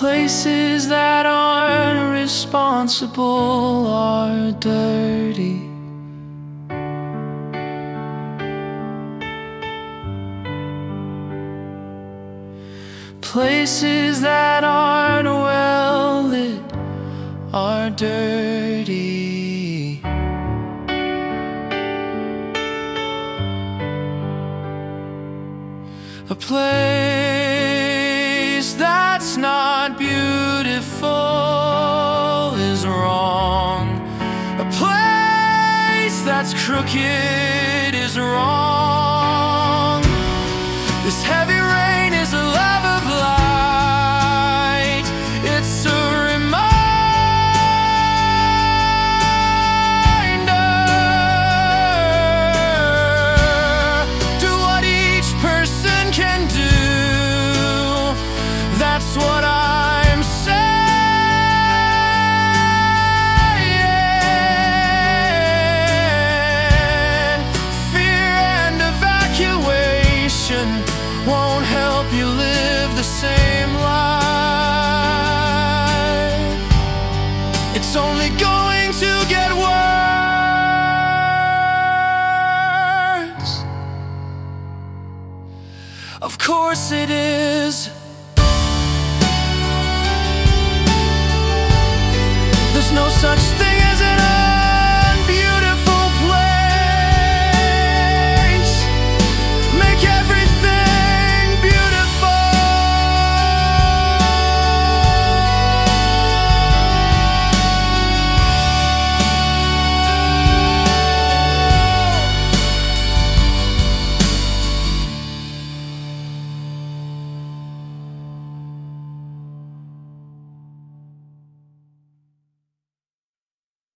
Places that aren't responsible are dirty. Places that aren't well lit are dirty. A place that's not beautiful is wrong. A place that's crooked is wrong. This heavy rain is a love of light. It's a reminder to what each person can do. That's what I'm saying. Fear and evacuation won't help you live the same life. It's only going to get worse. Of course it is. There's no such thing